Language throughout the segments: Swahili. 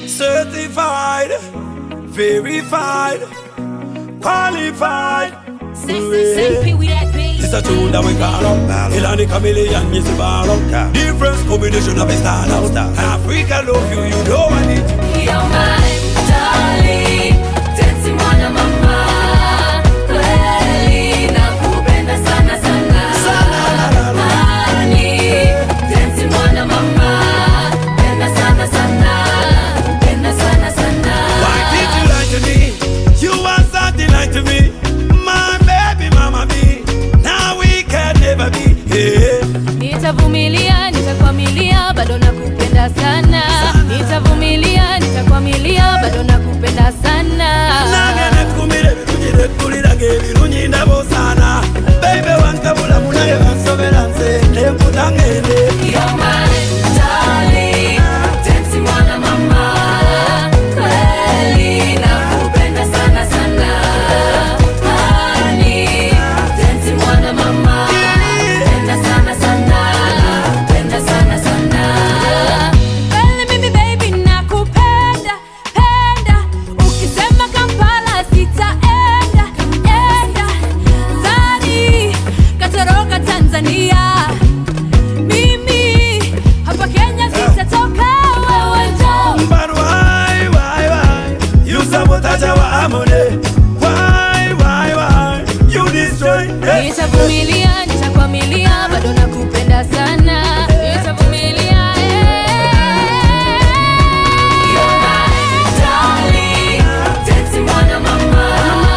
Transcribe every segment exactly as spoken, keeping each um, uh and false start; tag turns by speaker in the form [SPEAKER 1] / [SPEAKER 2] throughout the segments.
[SPEAKER 1] certified, verified, qualified. It's a tune that we call up. Ilani Chameleon, yes, a ball up. Different combination of a style out. Africa love you, you know I need.
[SPEAKER 2] You're my darling, dancing mwana mama. Kweli nakupenda sana sana. Honey, dancing mwana mama. Penda sana sana. Penda sana sana.
[SPEAKER 1] Why did you lie to me? You are something like to me. My baby mama be. Now we can never be. Yeah.
[SPEAKER 2] Nitavumilia, nitakwamilia, bado nakupenda sana. Nitavumilia, nitakwamilia, bado nakupenda sana.
[SPEAKER 1] Nagene kumire bitujire kulira ngebirunyinda ndabo sana. Baby wankabula munaye bansoberanze nemutangende.
[SPEAKER 2] You're my darling, dancing mwana mama. Kweli nakupenda sana sana. Honey, dancing mwana mama. Penda sana sana. Penda sana sana. Kweli mimi baby nakupenda, penda. Ukisema Kampala sitaenda, enda. Zani, katoroka Tanzania. Mimi, hapa Kenya sitatoka wewe njoo.
[SPEAKER 1] But why, why, why? You sabotage our harmony. Why, why, why? You destroy us.
[SPEAKER 2] Nitavumilia, nitakwamilia, bado nakupenda sana. Nitavumilia, You're my darling, dancing mwana mama.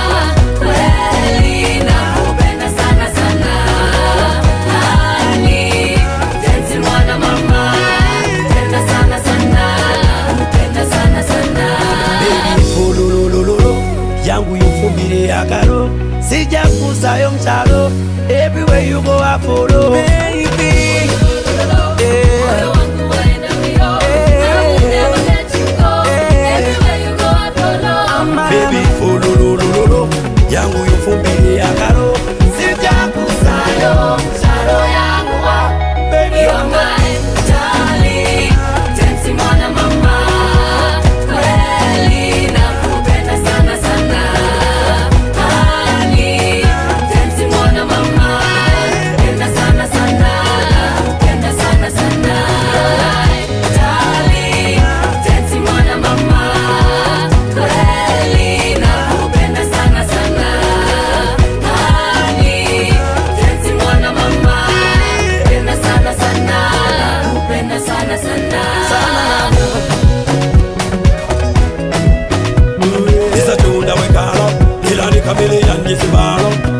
[SPEAKER 2] Kweli nakupenda sana sana. Honey, dancing mwana mama. Penda sana sana. Penda sana sana.
[SPEAKER 1] Ololololo, yangu yufumbire akaro. Sijakuzayo mchalo. Everywhere you go I follow. Baby,
[SPEAKER 2] Moyo wangu waenda mbio. I will never let you go. Everywhere you go I follow.
[SPEAKER 1] baby, fololololo, yangu yufumbire akaro. Sijakuzayo mchalo yangu wa. Baby,
[SPEAKER 2] You're my darling, dancing mwana mama. Kweli nakupenda sana sana. Honey, dancing mwana mama. Penda sana sana. Penda sana sana. Darling, dancing mwana mama. Kweli nakupenda sana sana. Honey, dancing mwana mama. Penda sana sana. Penda sana sana.
[SPEAKER 1] it's a tune that we call up. Ilani Chameleon, yes, a ball up.